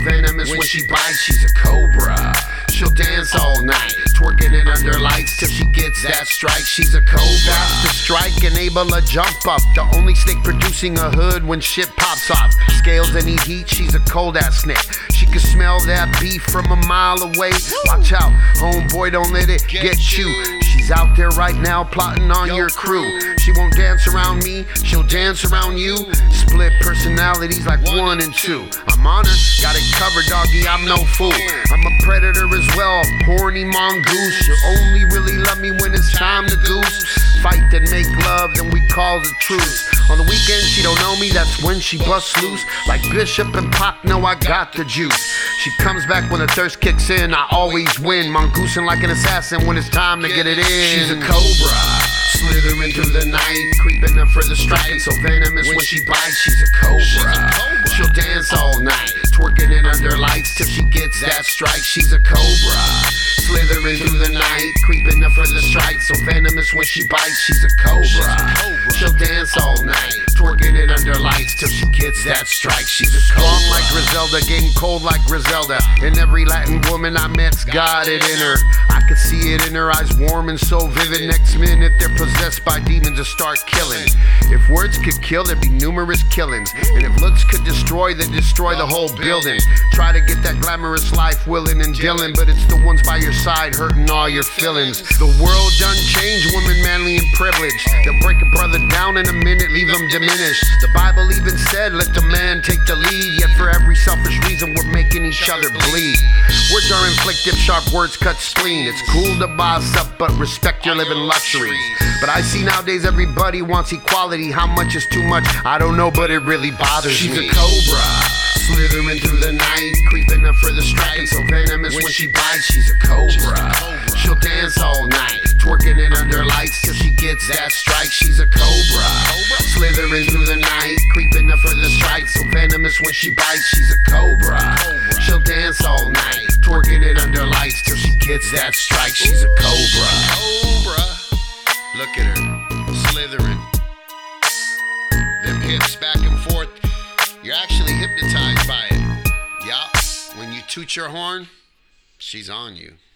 venomous when she bites, she's a cobra. She'll dance all night, twerking it under lights till she gets that strike. She's a cobra. Fast to strike and able to jump up. The only snake producing a hood when shit pops off. Scales any heat, she's a cold ass snake. She can smell that beef from a mile away. Watch out, homeboy, don't let it get you. She's out there right now plotting on your crew. She won't dance around me, she'll dance around you. Split personalities like 1 and 2. I'm on her, got it covered, doggy, I'm no fool. I'm a predator as well, horny mongoose. She'll only really love me when it's time to goose. Fight then make love, then we call the truce. On the weekend, she don't know me, that's when she busts loose. Like Bishop and Pac, know I got the juice. She comes back when the thirst kicks in, I always win. Mongoosing like an assassin when it's time to get it in. She's a cobra, slithering through the night, creeping up for the strike. So venomous when she bites, she's a cobra. She'll dance all night, twerking it under lights till she gets that strike. She's a cobra, slithering through the night, creeping up for the strike. So venomous when she bites, she's a cobra. She'll dance all night, twerking it under lights till she gets that strike. She's a cobra. Strong like Griselda, getting cold like Griselda. And every Latin woman I met's got it in her. I could see it in her eyes, warm and so vivid. Next minute they're possessed by demons and start killing. If words could kill, there'd be numerous killings. And if looks could destroy, they'd destroy the whole building. Try to get that glamorous life, willing and dealing, but it's the ones by your side hurting all your feelings. The world done changed, women manly and privileged. They'll break a brother down in a minute, leave them diminished. The Bible even said, let the man take the lead. Yet for every selfish reason, we're making each other bleed. Words are inflicted, sharp words cut spleen. It's cool to boss up, but respect your living luxuries. But I see nowadays everybody wants equality. How much is too much? I don't know, but it really bothers me. She's a cobra, slithering through the night, creeping up for the strike. So venomous when she bites, she's a cobra. She'll dance all night, twerking it under lights till she gets that strike. She's a cobra, slithering through the night, creeping up for the strike. So venomous when she bites, she's a cobra. She'll dance all night, twerking it under lights till she gets that strike. She's a cobra. Cobra. Look at her, slithering. Them hips back and forth. You're actually hypnotized by it. Yup. When you toot your horn, she's on you.